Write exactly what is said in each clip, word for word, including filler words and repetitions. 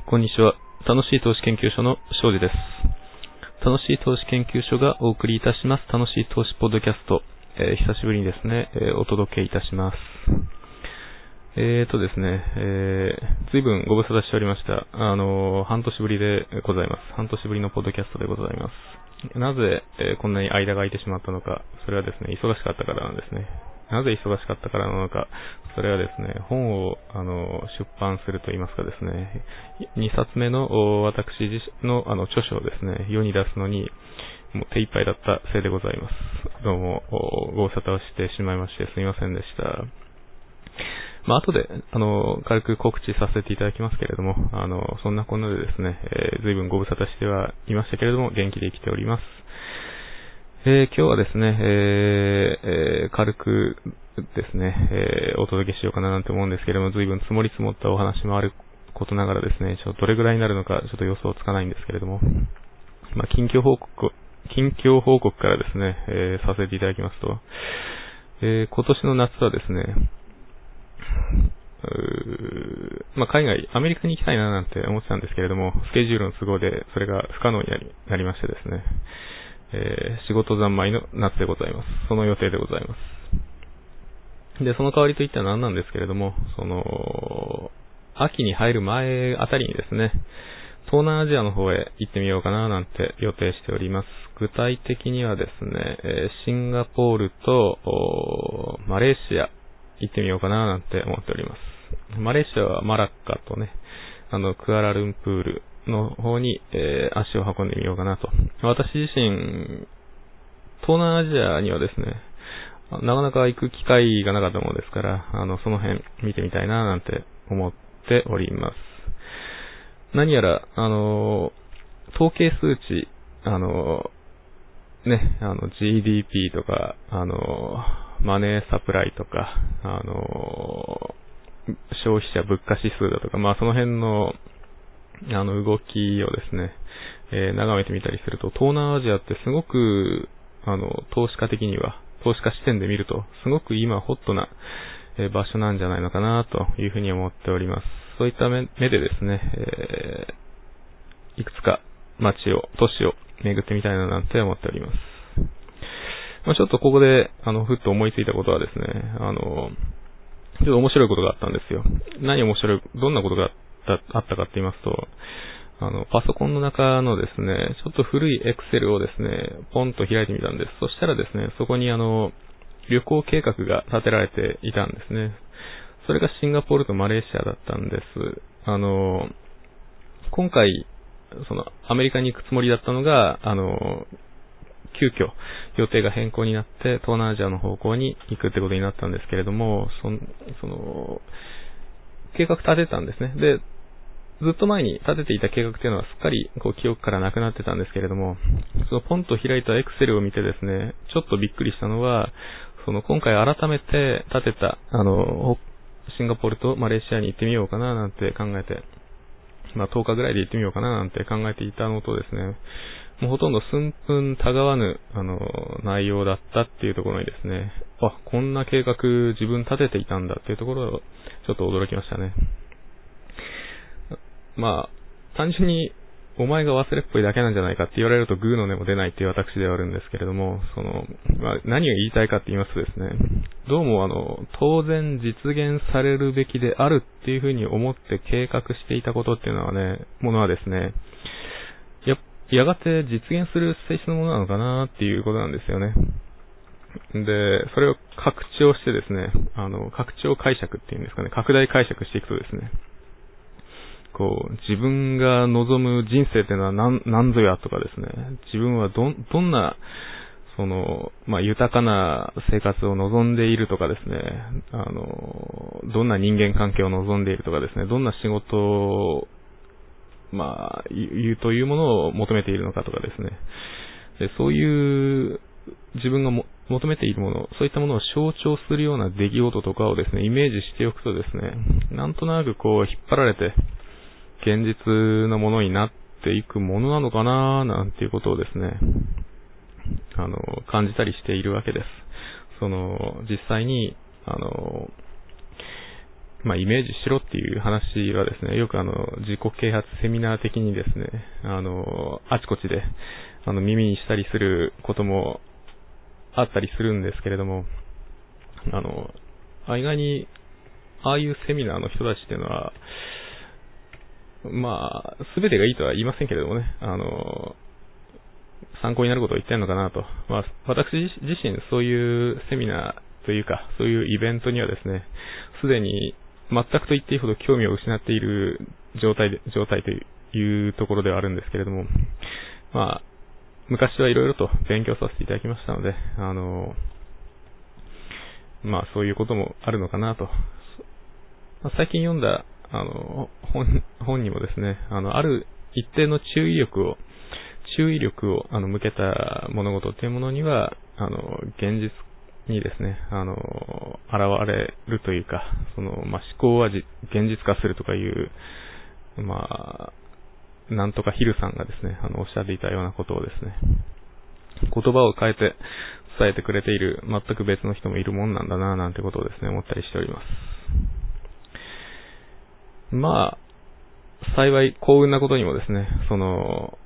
こんにちは。楽しい投資研究所の庄司です。楽しい投資研究所がお送りいたします楽しい投資ポッドキャスト、えー、久しぶりにですね、えー、お届けいたします。えーとですね、えー、随分ご無沙汰しておりました。あのー、半年ぶりでございます。半年ぶりのポッドキャストでございます。なぜ、えー、こんなに間が空いてしまったのか、それはですね、忙しかったからなんですね。なぜ忙しかったからなのか、それはですね、本をあの出版すると言いますかですね、にさつめの私自身のあの著書をですね、世に出すのにもう手一杯だったせいでございます。どうもご無沙汰をしてしまいましてすみませんでした。まあ後であの軽く告知させていただきますけれども、あのそんなこんなでですね、えー、随分ご無沙汰してはいましたけれども元気で生きております。えー、今日はですね、えーえー、軽くですね、えー、お届けしようかななんて思うんですけれども、随分積もり積もったお話もあることながらですね、ちょっとどれぐらいになるのかちょっと予想つかないんですけれども、まあ、近況報告、近況報告からですね、えー、させていただきますと、えー、今年の夏はですね、うーまあ、海外、アメリカに行きたいななんて思ってたんですけれども、スケジュールの都合でそれが不可能になり、なりましてですね、えー、仕事三昧の夏でございます。その予定でございます。で、その代わりといったら何なんですけれども、その、秋に入る前あたりにですね、東南アジアの方へ行ってみようかななんて予定しております。具体的にはですね、えー、シンガポールとマレーシア行ってみようかななんて思っております。マレーシアはマラッカとね、あの、クアラルンプールの方に、えー、足を運んでみようかなと。私自身、東南アジアにはですね、なかなか行く機会がなかったものですから、あの、その辺見てみたいななんて思っております。何やら、あの、統計数値、あの、ね、あの、ジーディーピー とか、あの、マネーサプライとか、あの、消費者物価指数だとか、まあその辺の、あの、動きをですね、えー、眺めてみたりすると、東南アジアってすごく、あの、投資家的には、投資家視点で見ると、すごく今ホットな、えー、場所なんじゃないのかなというふうに思っております。そういった目でですね、えー、いくつか街を、都市を巡ってみたいななんて思っております。まあ、ちょっとここで、あの、ふっと思いついたことはですね、あの、ちょっと面白いことがあったんですよ。何面白い、どんなことがあったかって言いますと、あの、パソコンの中のですね、ちょっと古いエクセルをですね、ポンと開いてみたんです。そしたらですね、そこにあの、旅行計画が立てられていたんですね。それがシンガポールとマレーシアだったんです。あの、今回、その、アメリカに行くつもりだったのが、あの、急遽予定が変更になって東南アジアの方向に行くってことになったんですけれども、その、その計画立てたんですね。で、ずっと前に立てていた計画っていうのはすっかりこう記憶からなくなってたんですけれども、そのポンと開いたエクセルを見てですね、ちょっとびっくりしたのは、その今回改めて立てた、あの、シンガポールとマレーシアに行ってみようかななんて考えて、まあとおかぐらいで行ってみようかななんて考えていたのとですね、もうほとんど寸分たがわぬ、あの、内容だったっていうところにですね、あ、こんな計画自分立てていたんだっていうところをちょっと驚きましたね。まあ、単純にお前が忘れっぽいだけなんじゃないかって言われるとグーの音も出ないっていう私ではあるんですけれども、その、まあ、何を言いたいかって言いますとですね、どうもあの、当然実現されるべきであるっていうふうに思って計画していたことっていうのはね、ものはですね、や、やがて実現する性質のものなのかなっていうことなんですよね。で、それを拡張してですね、あの、拡張解釈っていうんですかね、拡大解釈していくとですね、こう、自分が望む人生っていうのは何、何ぞやとかですね、自分はど、どんな、その、まあ、豊かな生活を望んでいるとかですね、あの、どんな人間関係を望んでいるとかですね、どんな仕事を、まあ、いうというものを求めているのかとかですね、でそういう自分がも求めているもの、そういったものを象徴するような出来事とかをですね、イメージしておくとですね、なんとなくこう引っ張られて、現実のものになっていくものなのかななんていうことをですね、あの、感じたりしているわけです。その、実際に、あの、 まあ、イメージしろっていう話はですね、よくあの、自己啓発セミナー的にですね、あの、あちこちで、あの、耳にしたりすることもあったりするんですけれども、あの、意外に、ああいうセミナーの人たちっていうのは、まあ、すべてがいいとは言いませんけれどもね、あの、参考になることを言ってるのかなと。まあ、私自身そういうセミナーというか、そういうイベントにはですね、すでに全くと言っていいほど興味を失っている状態で、状態というところではあるんですけれども、まあ、昔はいろいろと勉強させていただきましたので、あの、まあそういうこともあるのかなと。まあ、最近読んだ、あの、本、本にもですね、あの、ある一定の注意力を、注意力をあの向けた物事というものには、あの、現実にですね、あの、現れるというか、その、まあ、思考はじ現実化するとかいう、まあ、なんとかヒルさんがですね、あの、おっしゃっていたようなことをですね、言葉を変えて伝えてくれている全く別の人もいるもんなんだな、なんてことをですね、思ったりしております。まあ、幸い幸運なことにもですね、その、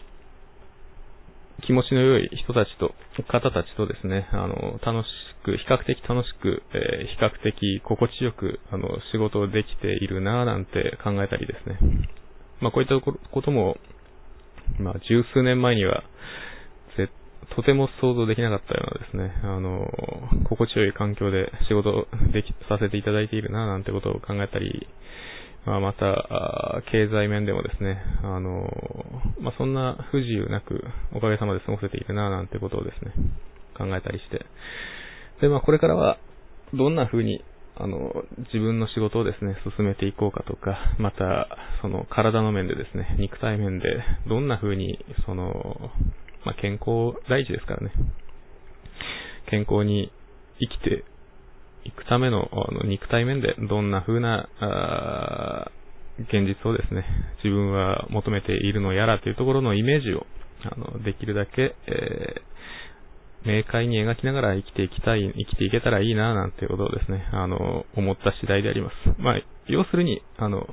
気持ちの良い人たちと、方たちとですね、あの、楽しく、比較的楽しく、えー、比較的心地よく、あの、仕事をできているなぁなんて考えたりですね。まあ、こういったことも、まあ、十数年前には、ぜとても想像できなかったようなですね、あの、心地よい環境で仕事をでき、させていただいているなぁなんてことを考えたり、まあ、また、経済面でもですね、あの、まあ、そんな不自由なくおかげさまで過ごせているな、なんてことをですね、考えたりして。で、まあ、これからは、どんな風に、あの、自分の仕事をですね、進めていこうかとか、また、その、体の面でですね、肉体面で、どんな風に、その、まあ、健康第一ですからね、健康に生きて、行くためのあの肉体面でどんな風なあ現実をですね、自分は求めているのやらというところのイメージをあのできるだけ、えー、明快に描きながら生きていきたい、生きていけたらいいななんていうことをですね、あの思った次第であります。まあ要するにあの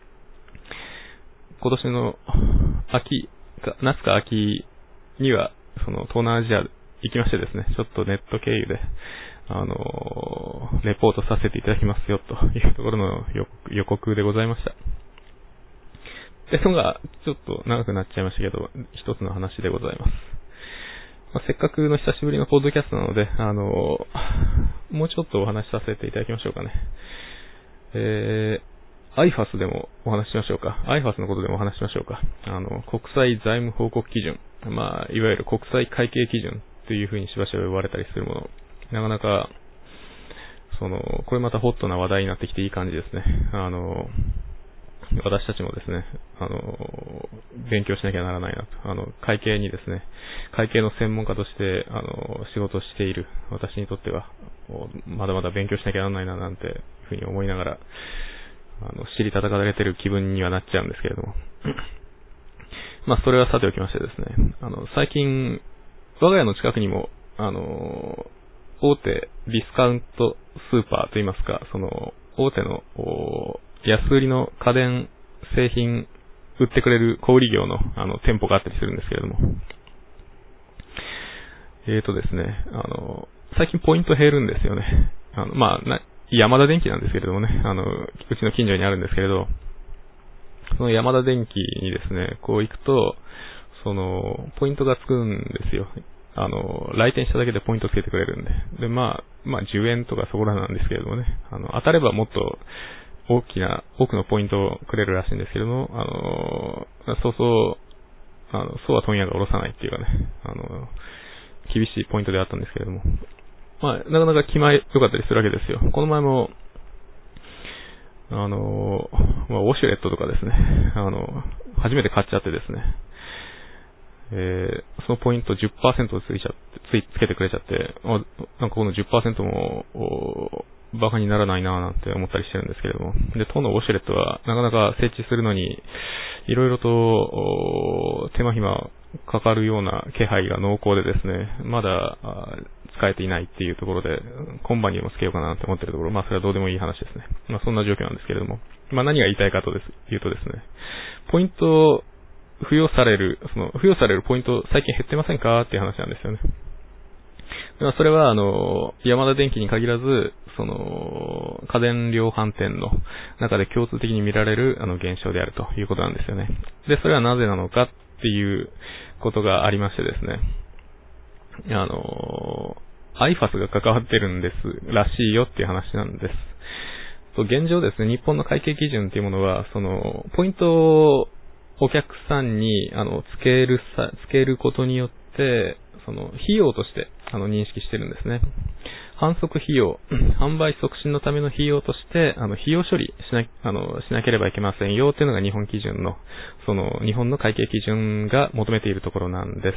今年の秋か夏か秋にはその東南アジア行きましてですね、ちょっとネット経由であの、レポートさせていただきますよ、というところの予告でございました。で、のが、ちょっと長くなっちゃいましたけど、一つの話でございます。まあ、せっかくの久しぶりのポッドキャストなので、あの、もうちょっとお話しさせていただきましょうかね。えー、アイファス でもお話ししましょうか。アイファス のことでもお話ししましょうか。あの、国際財務報告基準。まあ、いわゆる国際会計基準というふうにしばしば呼ばれたりするもの。なかなか、その、これまたホットな話題になってきていい感じですね。あの、私たちもですね、あの、勉強しなきゃならないなと。あの、会計にですね、会計の専門家として、あの、仕事をしている私にとっては、まだまだ勉強しなきゃならないななんていうふうに思いながら、あの、尻叩かれてる気分にはなっちゃうんですけれども。まあ、それはさておきましてですね、あの、最近、我が家の近くにも、あの、大手ディスカウントスーパーといいますか、その大手の安売りの家電製品売ってくれる小売業のあの店舗があったりするんですけれども、えーとですね、あの最近ポイント減るんですよね。あのまあなヤマダ電機なんですけれどもね、あのうちの近所にあるんですけれど、そのヤマダ電機にですね、こう行くとそのポイントがつくんですよ。あの、来店しただけでポイントつけてくれるんで。で、まあ、まあ、じゅうえんとかそこらなんですけれどもね。あの、当たればもっと大きな、多くのポイントをくれるらしいんですけれども、あの、そうそう、あの、そうは問屋が下ろさないっていうかね、あの、厳しいポイントであったんですけれども。まあ、なかなか気前良かったりするわけですよ。この前も、あの、まあ、ウォシュレットとかですね、あの、初めて買っちゃってですね、えー、そのポイント じゅっパーセント ついちゃって、つい、つけてくれちゃって、あ、なんかこの じゅっパーセント も、バカにならないなぁなんて思ったりしてるんですけれども。で、当のウォシュレットはなかなか設置するのに、いろいろと、手間暇かかるような気配が濃厚でですね、まだ、使使えていないっていうところで、今晩にもつけようかなって思ってるところ、まあそれはどうでもいい話ですね。まあそんな状況なんですけれども、まあ何が言いたいかとです、言うとですね、ポイントを付与される、その付与されるポイント最近減ってませんかっていう話なんですよね。それは、あの、ヤマダ電機に限らず、その、家電量販店の中で共通的に見られる、あの、現象であるということなんですよね。で、それはなぜなのかっていうことがありましてですね、あの、アイファス が関わってるんですらしいよっていう話なんです。現状ですね、日本の会計基準っていうものは、その、ポイントをお客さんに、あの、つけるさ、つけることによって、その、費用として、あの、認識してるんですね。販促費用、販売促進のための費用として、あの、費用処理しな、あの、しなければいけませんよっていうのが日本基準の、その、日本の会計基準が求めているところなんです。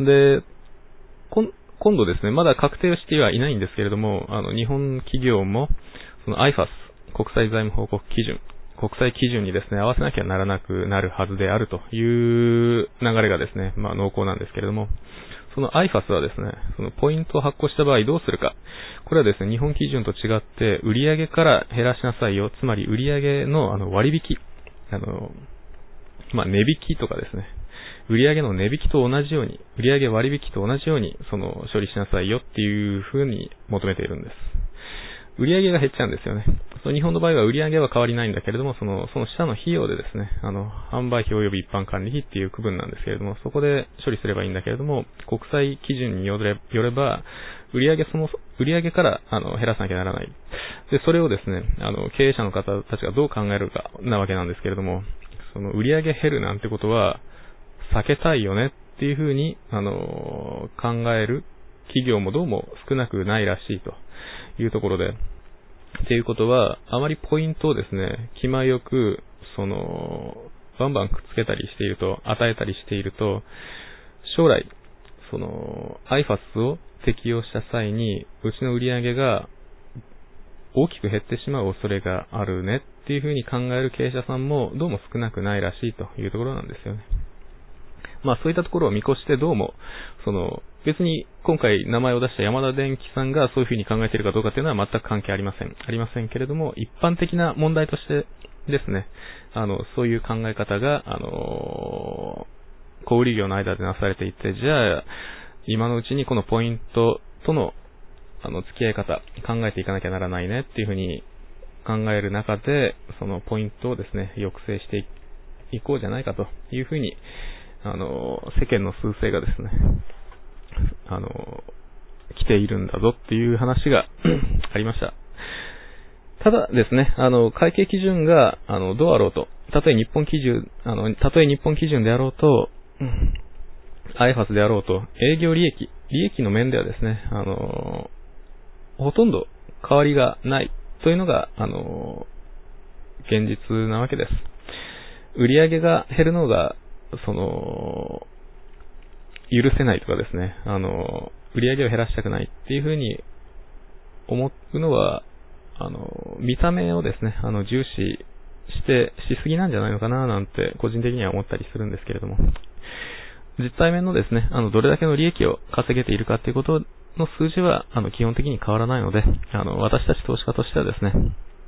で、こん、今度ですね、まだ確定してはいないんですけれども、あの、日本企業も、その アイファス、国際財務報告基準、国際基準にですね、合わせなきゃならなくなるはずであるという流れがですね、まあ濃厚なんですけれども、その アイファス はですね、そのポイントを発行した場合どうするか。これはですね、日本基準と違って、売上から減らしなさいよ。つまり売上のあの割引、あの、まあ値引きとかですね、売上の値引きと同じように、売上割引と同じように、その処理しなさいよっていうふうに求めているんです。売上が減っちゃうんですよね。その日本の場合は売上は変わりないんだけれども、その、その下の費用でですね、あの、販売費及び一般管理費っていう区分なんですけれども、そこで処理すればいいんだけれども、国際基準によれ、よれば、売上その、売上から、あの、減らさなきゃならない。で、それをですね、あの、経営者の方たちがどう考えるかなわけなんですけれども、その売上減るなんてことは、避けたいよねっていうふうに、あの、考える企業もどうも少なくないらしいというところで、っていうことは、あまりポイントをですね、気前よく、その、バンバンくっつけたりしていると、与えたりしていると、将来、その、アイファス を適用した際に、うちの売り上げが大きく減ってしまう恐れがあるねっていうふうに考える経営者さんもどうも少なくないらしいというところなんですよね。まあそういったところを見越してどうも、その、別に今回名前を出したヤマダ電機さんがそういうふうに考えているかどうかというのは全く関係ありません。ありませんけれども、一般的な問題としてですね、あの、そういう考え方が、あの、小売業の間でなされていて、じゃあ、今のうちにこのポイントとの、あの、付き合い方、考えていかなきゃならないねっていうふうに考える中で、そのポイントをですね、抑制していこうじゃないかというふうに、あの、世間の趨勢がですね、あの、来ているんだぞっていう話がありました。ただですね、あの、会計基準が、あの、どうあろうと、たとえ日本基準、あの、たとえ日本基準であろうと、アイファス であろうと、営業利益、利益の面ではですね、あの、ほとんど変わりがないというのが、あの、現実なわけです。売上が減るのが、その、許せないとかですね、あの、売上を減らしたくないっていうふうに思うのは、あの、見た目をですね、あの、重視して、しすぎなんじゃないのかななんて、個人的には思ったりするんですけれども、実際面のですね、あの、どれだけの利益を稼げているかっていうことの数字は、あの、基本的に変わらないので、あの、私たち投資家としてはですね、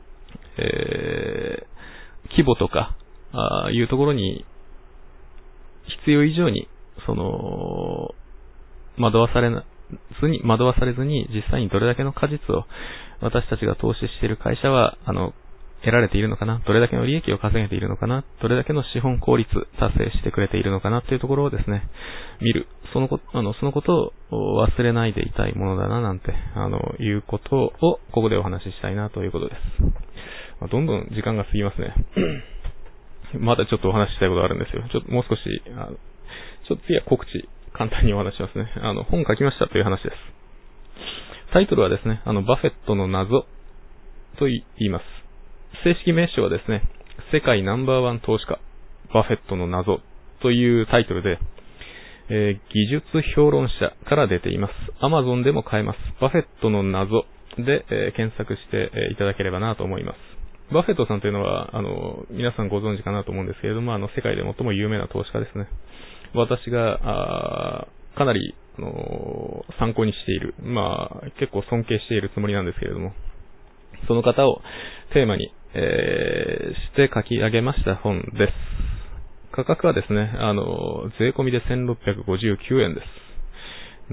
えー、規模とか、ああいうところに、必要以上に、その、惑わされずに、惑わされずに、実際にどれだけの果実を私たちが投資している会社は、あの、得られているのかな、どれだけの利益を稼げているのかな、どれだけの資本効率達成してくれているのかなというところをですね、見る。そのこと、あの、そのことを忘れないでいたいものだな、なんて、あの、いうことを、ここでお話ししたいなということです。まあ、どんどん時間が過ぎますね。まだちょっとお話ししたいことがあるんですよ。ちょっともう少し、あのちょっと次は告知、簡単にお話しますね。あの、本書きましたという話です。タイトルはですね、あの、バフェットの謎と言います。正式名称はですね、世界ナンバーワン投資家、バフェットの謎というタイトルで、えー、技術評論者から出ています。Amazon でも買えます。バフェットの謎で、えー、検索して、えー、いただければなと思います。バフェットさんというのは、あの、皆さんご存知かなと思うんですけれども、あの、世界で最も有名な投資家ですね。私が、あかなりあのー、参考にしている、まあ、結構尊敬しているつもりなんですけれども、その方をテーマに、えー、して書き上げました本です。価格はですね、あの、税込みでせんろっぴゃくごじゅうきゅうえんです。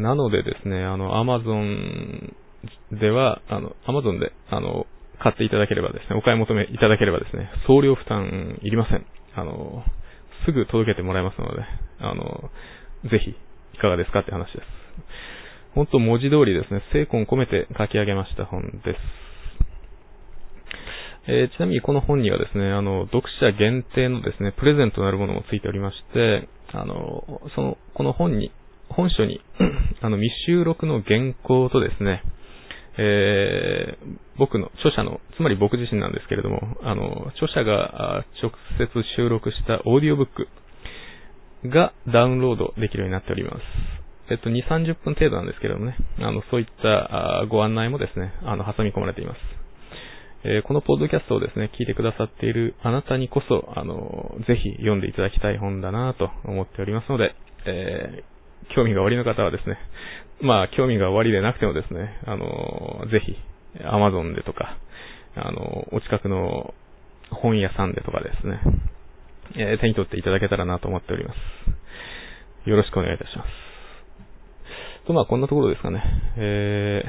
なのでですね、あの、Amazon では、あの、Amazon で、あの、買っていただければですね、お買い求めいただければですね、送料負担いりません。あの、すぐ届けてもらいますので、あの、ぜひ、いかがですかって話です。本当文字通りですね、精魂込めて書き上げました本です。えー、ちなみにこの本にはですね、あの、読者限定のですね、プレゼントなるものもついておりまして、あの、その、この本に、本書に、あの、未収録の原稿とですね、えー、僕の、著者の、つまり僕自身なんですけれども、あの、著者が直接収録したオーディオブックがダウンロードできるようになっております。えっと、に、さんじゅっぷん程度なんですけれどもね、あの、そういったご案内もですね、あの、挟み込まれています。えー、このポッドキャストをですね、聞いてくださっているあなたにこそ、あの、ぜひ読んでいただきたい本だなと思っておりますので、えー、興味がおありの方はですね、まあ、興味がおありでなくてもですね、あの、ぜひ、Amazon でとか、あの、お近くの本屋さんでとかですね、えー、手に取っていただけたらなと思っております。よろしくお願いいたします。と、まあ、こんなところですかね。え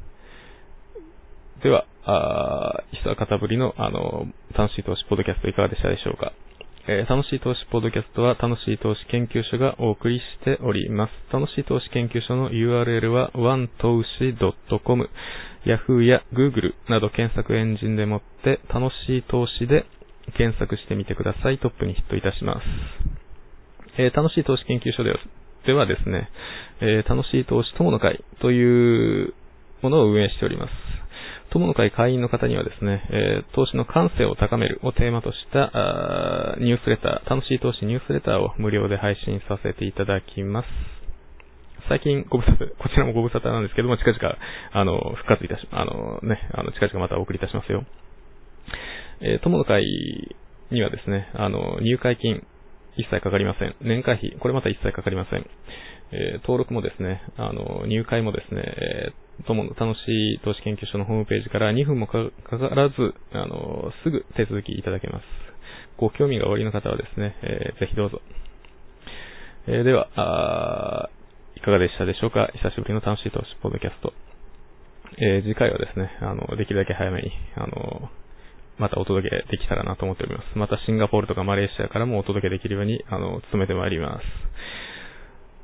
ー、では、あ久方ぶりの、あの、楽しい投資ポッドキャストいかがでしたでしょうか。えー、楽しい投資ポッドキャストは楽しい投資研究所がお送りしております。楽しい投資研究所の ユーアールエル は ワン投資ドットコム、Yahoo や Google など検索エンジンでもって楽しい投資で検索してみてください。トップにヒットいたします。えー、楽しい投資研究所では、ではですね、えー、楽しい投資友の会というものを運営しております。友の会会員の方にはですね、えー、投資の感性を高めるをテーマとしたニュースレター、楽しい投資ニュースレターを無料で配信させていただきます。最近ご無沙汰、こちらもご無沙汰なんですけども、近々、あの、復活いたし、あのね、あの、近々またお送りいたしますよ。えー、友の会にはですね、あの、入会金一切かかりません。年会費、これまた一切かかりません。えー、登録もですね、あの、入会もですね、えー友の楽しい投資研究所のホームページからにふんもかからず、あの、すぐ手続きいただけます。ご興味がおありの方はですね、えー、ぜひどうぞ。えー、ではあ、いかがでしたでしょうか。久しぶりの楽しい投資ポッドキャスト。えー、次回はですね、あの、できるだけ早めに、あの、またお届けできたらなと思っております。またシンガポールとかマレーシアからもお届けできるように、あの、努めてまいります。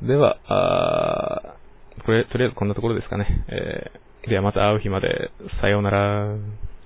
では、あこれ、とりあえずこんなところですかね。えー、ではまた会う日まで、さようなら。